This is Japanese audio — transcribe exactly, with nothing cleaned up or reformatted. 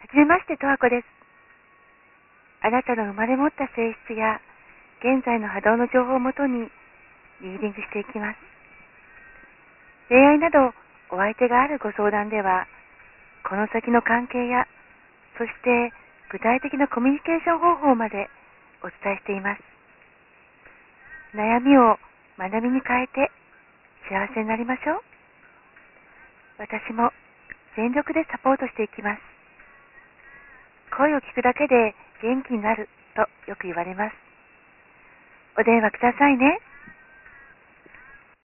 はじめまして、とわこです。あなたの生まれ持った性質や現在の波動の情報をもとにリーディングしていきます。恋愛などお相手があるご相談では、この先の関係や、そして具体的なコミュニケーション方法までお伝えしています。悩みを学びに変えて幸せになりましょう。私も全力でサポートしていきます。声を聞くだけで元気になるとよく言われます。お電話くださいね。